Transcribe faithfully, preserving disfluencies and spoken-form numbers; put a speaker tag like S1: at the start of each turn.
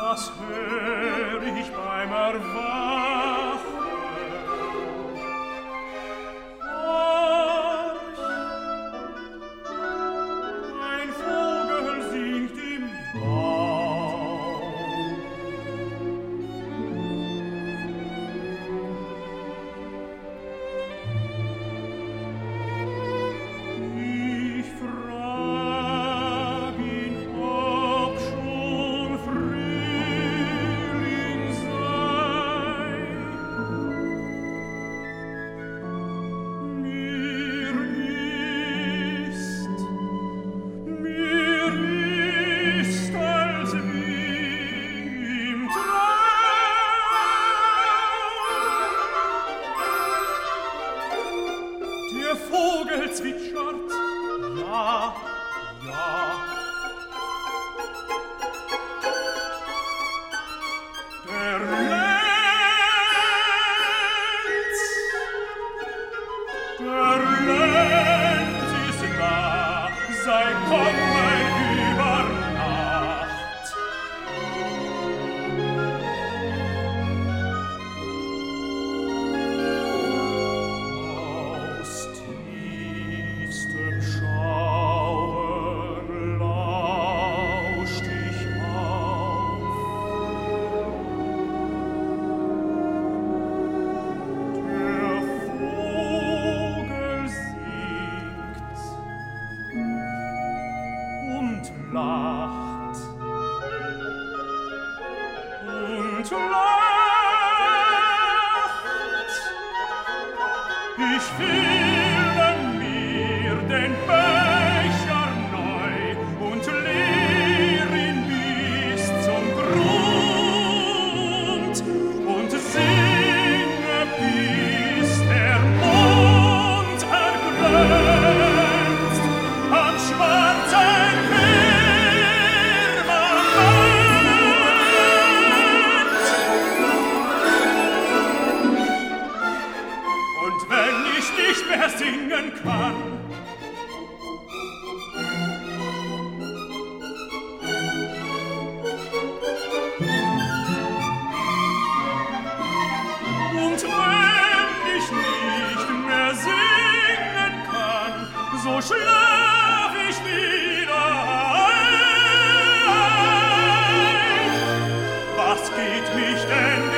S1: das hör ich beim Erwachen. Horch, ein Vogel singt im Baum. Ich frag ihn, ob schon Frühling sei. Mir ist, mir ist, als wie im Traum. Der Vogel zwitschert, ja, ja. Der Lenz, der Lenz ist da, sei kommen über Nacht. Aus tiefstem Schauen lauscht ich auf. Der Vogel singt und lacht und lacht. Ich fülle mir den Becher neu und leer ihn bis zum Grund und singe, bis der Mond erglänzt am schwarzen Firmament. Und wenn ich nicht mehr singen kann, und wenn ich nicht mehr singen kann, so schlaf ich wieder ein. Was geht mich denn